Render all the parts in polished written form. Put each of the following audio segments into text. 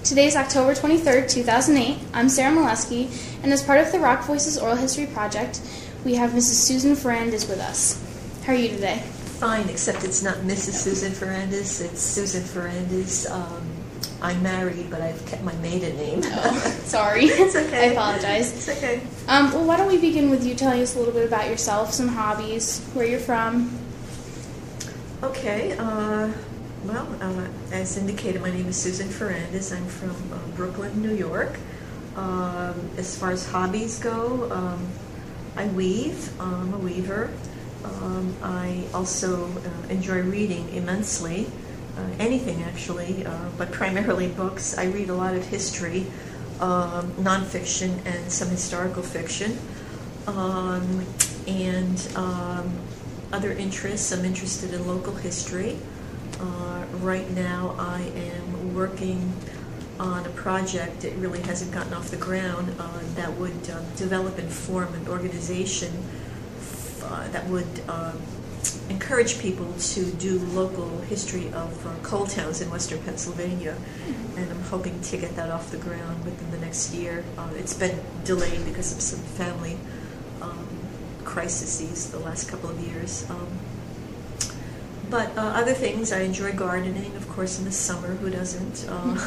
Today is October 23rd, 2008. I'm Sarah Molesky, and as part of the Rock Voices Oral History Project, we have Mrs. Susan Ferrandis with us. How are you today? Fine, except it's not Mrs. Susan Ferrandis, it's Susan Ferrandis. I'm married, but I've kept my maiden name. Oh, sorry. It's okay. I apologize. It's okay. Well, why don't we begin with you telling us a little bit about yourself, some hobbies, where you're from. Okay, as indicated, my name is Susan Ferrandis. I'm from Brooklyn, New York. As far as hobbies go, I weave. I'm a weaver. I also enjoy reading immensely, anything actually, but primarily books. I read a lot of history, nonfiction, and some historical fiction. Other interests, I'm interested in local history. Right now I am working on a project that really hasn't gotten off the ground that would develop and form an organization that would encourage people to do local history of coal towns in western Pennsylvania, and I'm hoping to get that off the ground within the next year. It's been delayed because of some family crises the last couple of years. But other things, I enjoy gardening, of course, in the summer, who doesn't?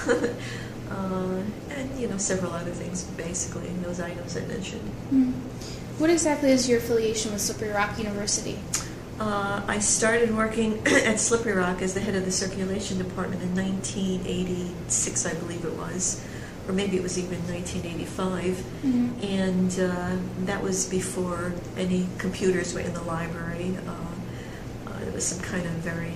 And, several other things, basically, those items I mentioned. What exactly is your affiliation with Slippery Rock University? I started working at Slippery Rock as the head of the circulation department in 1986, I believe it was, or maybe it was even 1985, and that was before any computers were in the library. It was some kind of very,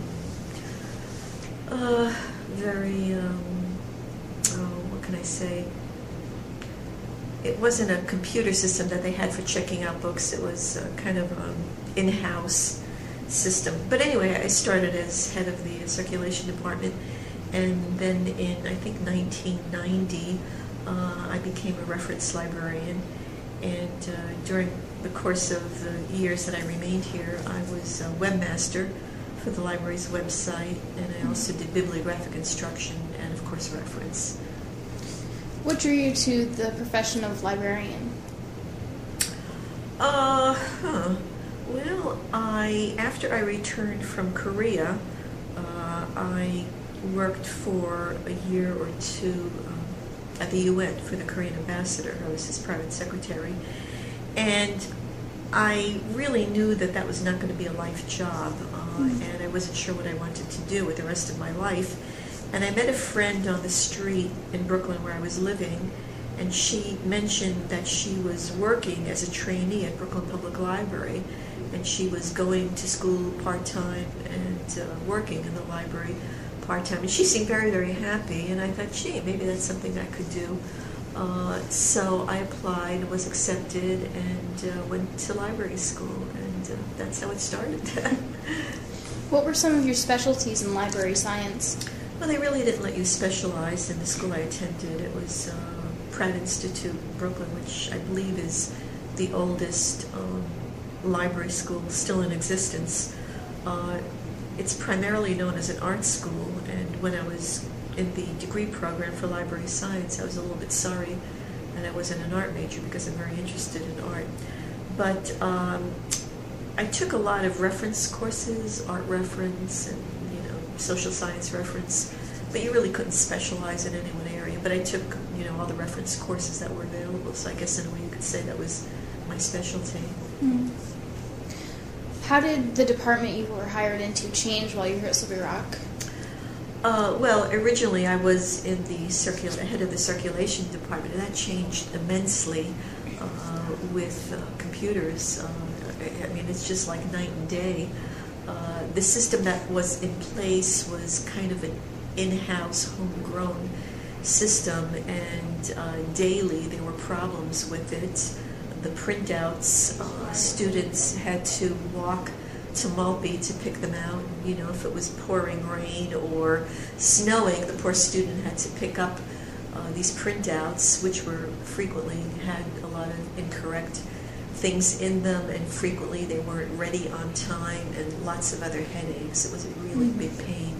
what can I say? It wasn't a computer system that they had for checking out books. It was kind of in-house system. But anyway, I started as head of the circulation department, and then in, I think, 1990, I became a reference librarian. And during the course of the years that I remained here, I was a webmaster for the library's website, and I also did bibliographic instruction and, of course, reference. What drew you to the profession of librarian? Well, after I returned from Korea, I worked for a year or two at the UN for the Korean ambassador. I was his private secretary. And I really knew that that was not going to be a life job, and I wasn't sure what I wanted to do with the rest of my life. And I met a friend on the street in Brooklyn where I was living, and she mentioned that she was working as a trainee at Brooklyn Public Library, and she was going to school part-time and working in the library part-time. And she seemed very, very happy, and I thought, gee, maybe that's something I could do. So I applied, was accepted, and went to library school, and that's how it started. What were some of your specialties in library science? Well, they really didn't let you specialize in the school I attended. It was Pratt Institute in Brooklyn, which I believe is the oldest library school still in existence. It's primarily known as an art school, and when I was in the degree program for library science, I was a little bit sorry that I wasn't an art major because I'm very interested in art. But I took a lot of reference courses, art reference, and social science reference, but you really couldn't specialize in any one area. But I took, all the reference courses that were available, so I guess in a way you could say that was my specialty. How did the department you were hired into change while you were at Slippery Rock? Well, originally I was in the head of the circulation department, and that changed immensely with computers. I mean, it's just like night and day. The system that was in place was kind of an in-house, homegrown system, and daily there were problems with it. The printouts, students had to walk to Maltby to pick them out. If it was pouring rain or snowing, the poor student had to pick up these printouts, which were frequently had a lot of incorrect things in them, and frequently they weren't ready on time, and lots of other headaches. It was a really big pain.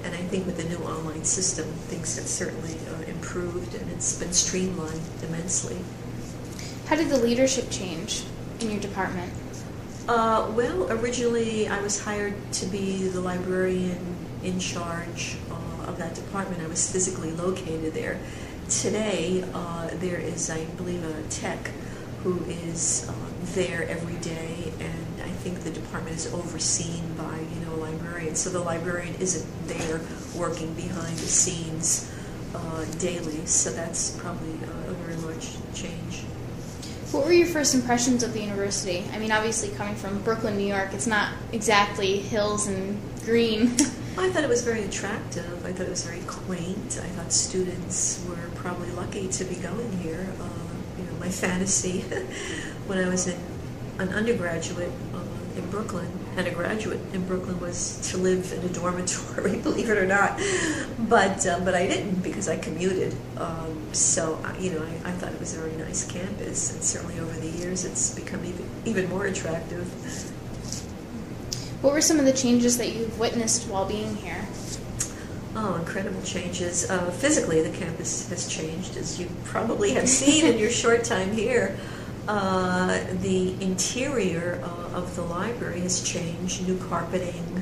and I think with the new online system, things have certainly improved, and it's been streamlined immensely. How did the leadership change in your department? Well, originally I was hired to be the librarian in charge of that department. I was physically located there. Today, there is, I believe, a tech who is there every day, and I think the department is overseen by, a librarian. So the librarian isn't there working behind the scenes daily. So that's probably a very large change. What were your first impressions of the university? I mean, obviously coming from Brooklyn, New York, it's not exactly hills and green. I thought it was very attractive. I thought it was very quaint. I thought students were probably lucky to be going here. My fantasy when I was an undergraduate in Brooklyn and a graduate in Brooklyn was to live in a dormitory, believe it or not. But I didn't, because I commuted. So I thought it was a very nice campus, and certainly over the years it's become even more attractive. What were some of the changes that you've witnessed while being here? Oh, incredible changes. Physically, the campus has changed, as you probably have seen in your short time here. The interior of the library has changed. New carpeting,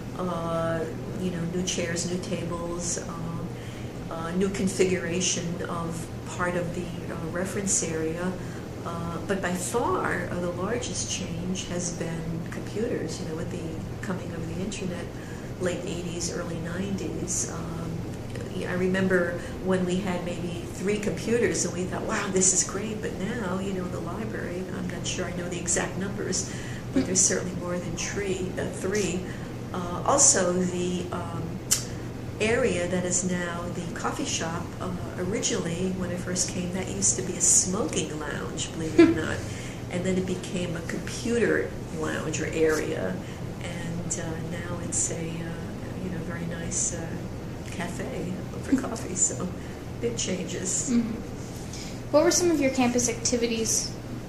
new chairs, new tables, new configuration of part of the reference area. But by far, the largest change has been computers, with the coming of the internet, late 80s, early 90s. I remember when we had maybe 3 computers and we thought, wow, this is great, but now, the library, I'm not sure I know the exact numbers, but there's certainly more than 3. Also, the area that is now the coffee shop, originally, when I first came, that used to be a smoking lounge, believe it or not, and then it became a computer lounge or area, and now it's a very nice cafe for coffee, so big changes. Mm-hmm. What were some of your campus activities?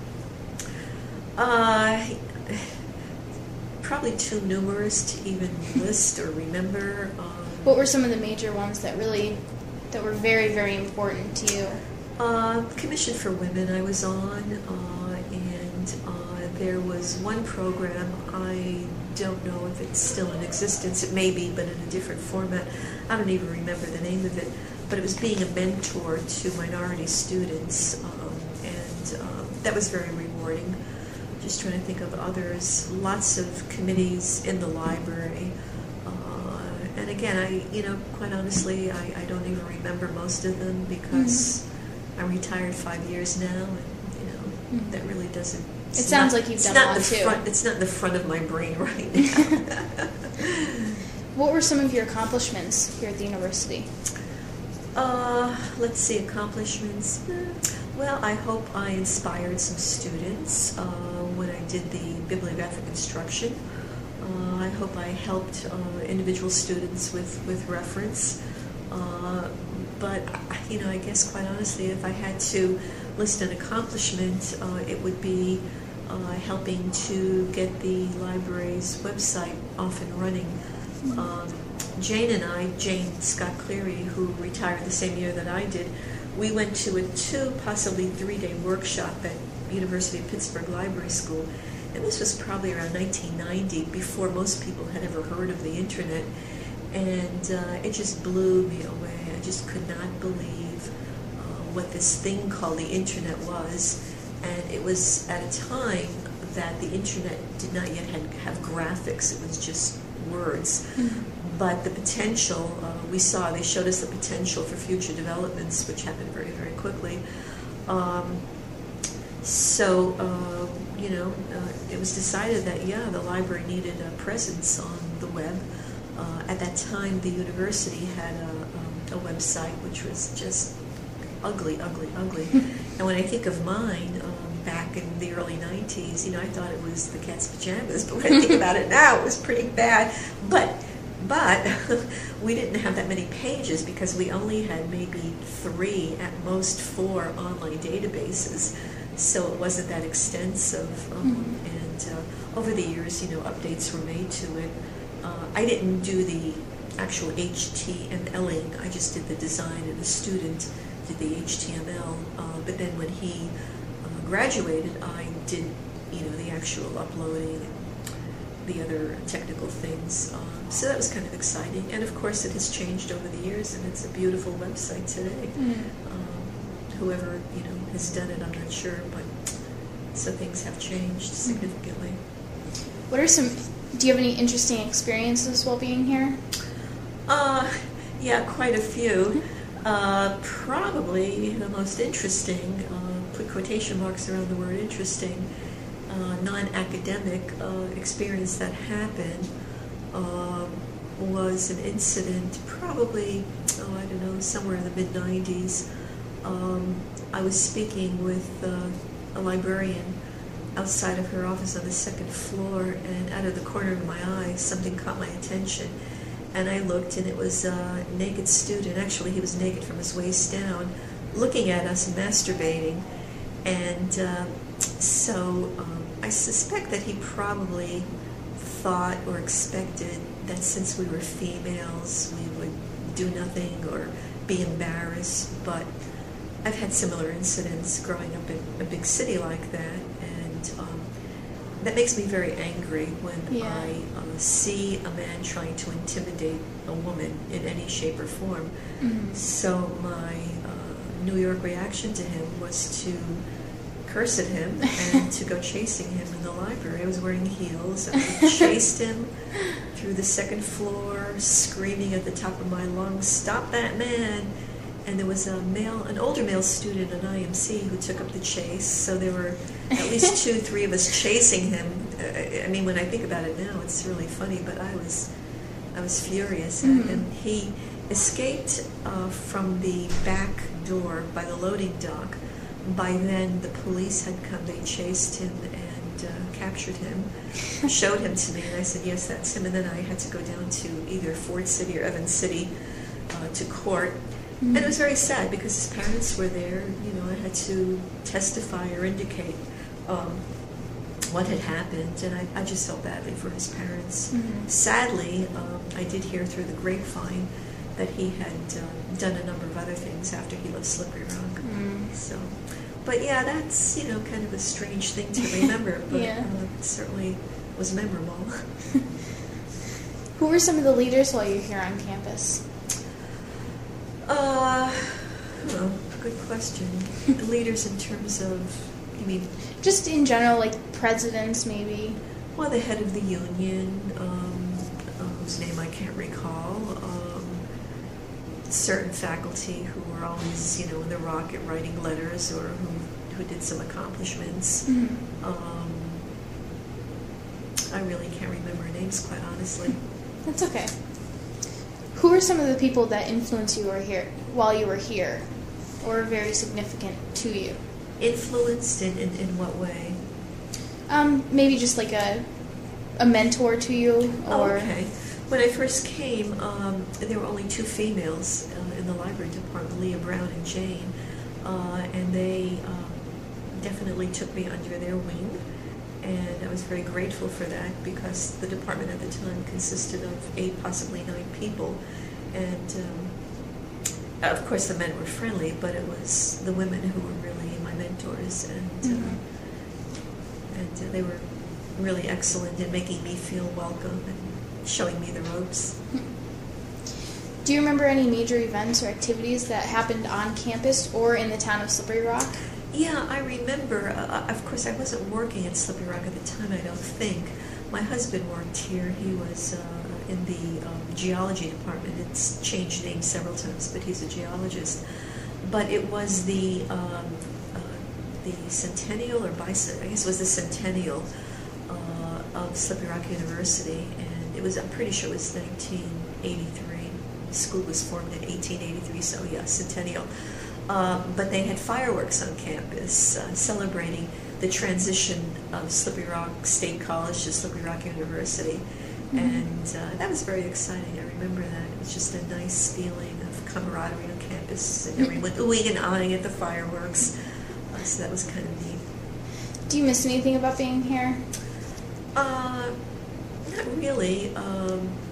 Probably too numerous to even list or remember. What were some of the major ones that were very, very important to you? Commission for Women I was on, and there was one program, I don't know if it's still in existence, it may be, but in a different format. I don't even remember the name of it, but it was being a mentor to minority students, and that was very rewarding. Just trying to think of others. Lots of committees in the library. And again, quite honestly, I don't even remember most of them because I'm retired 5 years now, and that really doesn't. It sounds like you've done a lot too. It's not in the front of my brain right now. What were some of your accomplishments here at the university? Let's see, accomplishments. Well, I hope I inspired some students when I did the bibliographic instruction. I hope I helped individual students with reference. But, I guess quite honestly, if I had to list an accomplishment, it would be helping to get the library's website off and running. Jane Scott Cleary, who retired the same year that I did, we went to a 2, possibly 3-day workshop at University of Pittsburgh Library School. And this was probably around 1990, before most people had ever heard of the internet. And it just blew me away. I just could not believe what this thing called the internet was. And it was at a time that the internet did not yet have graphics. It was just words. But the potential, they showed us the potential for future developments, which happened very, very quickly. It was decided that, the library needed a presence on the web. At that time, the university had a website which was just ugly. And when I think of mine, back in the early 90s, I thought it was the cat's pajamas, but when I think about it now, it was pretty bad. But we didn't have that many pages because we only had maybe 3, at most 4 online databases. So it wasn't that extensive. And over the years, updates were made to it. I didn't do the actual HTMLing. I just did the design, and the student did the HTML. But then when he graduated, I did, the actual uploading and the other technical things. So that was kind of exciting. And of course, it has changed over the years, and it's a beautiful website today. Whoever has done it, I'm not sure, but so things have changed significantly. Do you have any interesting experiences while being here? Yeah, quite a few. Probably the most interesting, put quotation marks around the word interesting, non-academic experience that happened was an incident probably, I don't know, somewhere in the mid-90s. I was speaking with a librarian outside of her office on the second floor, and out of the corner of my eye, something caught my attention. And I looked, and it was a naked student. Actually, he was naked from his waist down, looking at us, masturbating. And so I suspect that he probably thought or expected that since we were females, we would do nothing or be embarrassed. But I've had similar incidents growing up in a big city like that, and that makes me very angry when I see a man trying to intimidate a woman in any shape or form. So my New York reaction to him was to curse at him and to go chasing him in the library. I was wearing heels. I chased him through the second floor, screaming at the top of my lungs, "Stop that man!" And there was an older male student in IMC who took up the chase. So there were at least 2-3 of us chasing him. I mean, when I think about it now, it's really funny. But I was furious, and he escaped from the back door by the loading dock. By then, the police had come. They chased him and captured him, showed him to me, and I said, "Yes, that's him." And then I had to go down to either Ford City or Evans City to court. And it was very sad because his parents were there. I had to testify or indicate what had happened, and I just felt badly for his parents. Sadly, I did hear through the grapevine that he had done a number of other things after he left Slippery Rock. So, but yeah, that's kind of a strange thing to remember, but it certainly was memorable. Who were some of the leaders while you were here on campus? Good question. The leaders in terms of, you mean? Just in general, like presidents, maybe. Well, the head of the union, whose name I can't recall. Certain faculty who were always, in the Rocket writing letters, or who did some accomplishments. I really can't remember names, quite honestly. That's okay. Who were some of the people that influenced you while you were here, or very significant to you? Influenced in what way? Maybe just like a mentor to you, or... Okay. When I first came, there were only 2 females in the library department, Leah Brown and Jane, and they definitely took me under their wing, and I was very grateful for that because the department at the time consisted of 8, possibly 9 people, and of course the men were friendly, but it was the women who were really my mentors, and they were really excellent in making me feel welcome and showing me the ropes. Do you remember any major events or activities that happened on campus or in the town of Slippery Rock? Yeah, I remember. Of course, I wasn't working at Slippery Rock at the time, I don't think. My husband worked here. He was in the geology department. It's changed names several times, but he's a geologist. But it was the centennial, or I guess it was the centennial of Slippery Rock University, and it was, I'm pretty sure it was 1983. The school was formed in 1883, so yeah, centennial. But they had fireworks on campus celebrating the transition of Slippery Rock State College to Slippery Rock University. And that was very exciting. I remember that. It was just a nice feeling of camaraderie on campus, and everyone oohing and ahhing at the fireworks. So that was kind of neat. Do you miss anything about being here? Not really.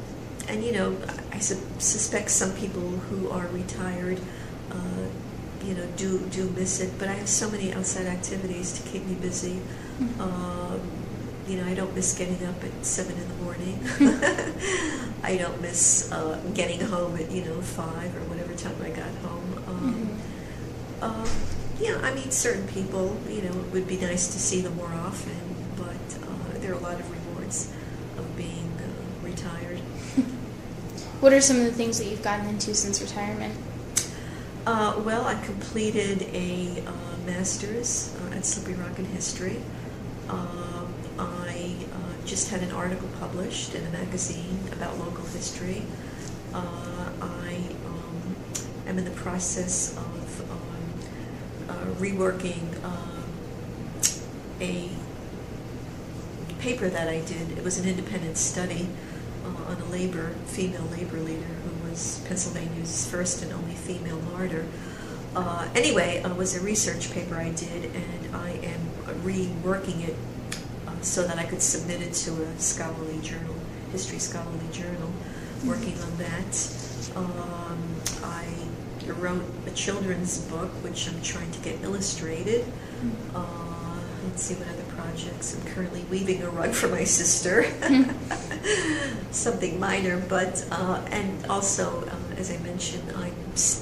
and you know, I suspect some people who are retired, you know, do miss it. But I have so many outside activities to keep me busy. You know, I don't miss getting up at 7 in the morning. I don't miss getting home at 5 or whatever time I got home. Yeah, I mean, certain people, you know, it would be nice to see them more often, but there are a lot of rewards of being retired. What are some of the things that you've gotten into since retirement? Well, I completed a master's at Slippery Rock in history. I just had an article published in a magazine about local history. I am in the process of reworking a paper that I did. It was an independent study on a female labor leader who was Pennsylvania's first and only female martyr. Anyway, it was a research paper I did, and I am reworking it so that I could submit it to a scholarly journal, history scholarly journal, working on that. I wrote a children's book, which I'm trying to get illustrated. Let's see what other projects. I'm currently weaving a rug for my sister. Something minor, but, and also, as I mentioned, I'm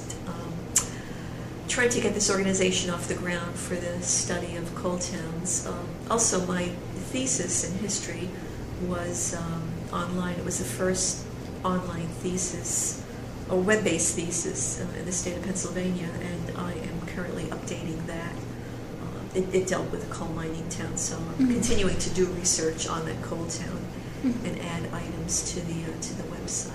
trying to get this organization off the ground for the study of coal towns. Also, my thesis in history was online. It was the first online thesis, a web-based thesis in the state of Pennsylvania, and I am currently updating that. It dealt with a coal mining town, so I'm continuing to do research on that coal town and add items to the website.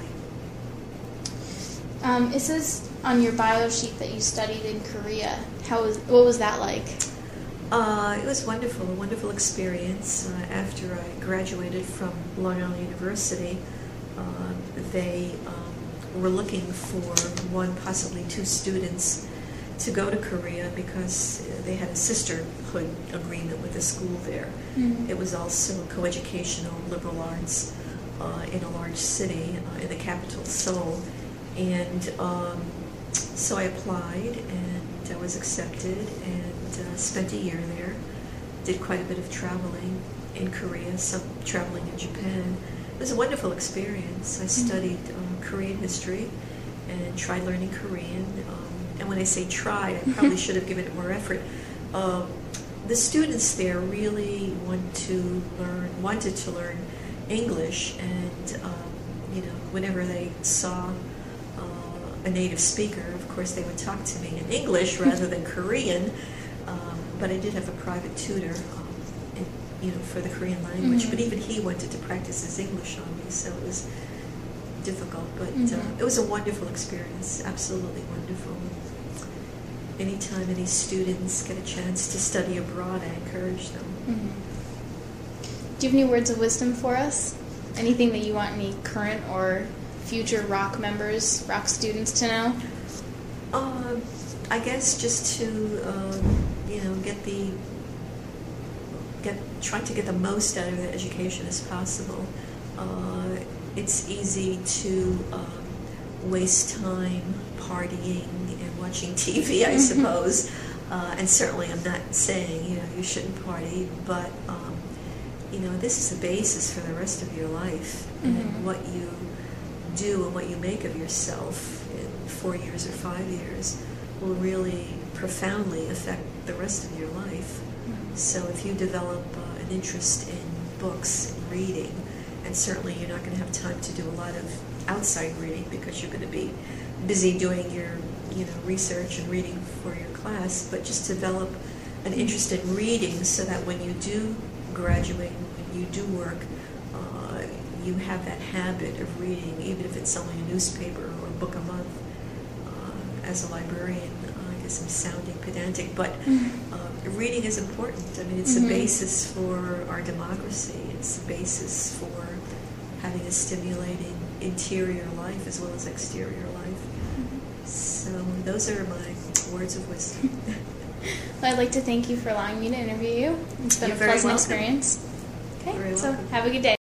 It says on your bio sheet that you studied in Korea. What was that like? It was wonderful, a wonderful experience. After I graduated from Long Island University, they were looking for one, possibly two students to go to Korea because they had a sisterhood agreement with the school there. It was also coeducational liberal arts in a large city in the capital, Seoul. And so I applied, and I was accepted, and spent a year there. Did quite a bit of traveling in Korea, some traveling in Japan. It was a wonderful experience. I studied Korean history and tried learning Korean. And when I say tried, I probably should have given it more effort. The students there really wanted to learn English, and whenever they saw a native speaker, of course, they would talk to me in English rather than Korean. But I did have a private tutor, for the Korean language. But even he wanted to practice his English on me, so it was difficult. But it was a wonderful experience, absolutely wonderful. Anytime any students get a chance to study abroad, I encourage them. Do you have any words of wisdom for us? Anything that you want any current or future rock students to know? I guess just to try to get the most out of their education as possible. It's easy to waste time partying and watching TV, I suppose. And certainly I'm not saying, you shouldn't party, but, this is the basis for the rest of your life. And what you do and what you make of yourself in 4 years or 5 years will really profoundly affect the rest of your life. So if you develop an interest in books and reading, and certainly you're not going to have time to do a lot of outside reading because you're going to be busy doing your research and reading for your class, but just develop an interest in reading so that when you do graduate, when you do work, you have that habit of reading, even if it's only a newspaper or a book a month. As a librarian, I guess I'm sounding pedantic, but reading is important. I mean, it's the basis for our democracy. It's the basis for having a stimulating interior life as well as exterior life. So those are my words of wisdom. Well, I'd like to thank you for allowing me to interview you. It's been a pleasant experience. Okay, so have a good day.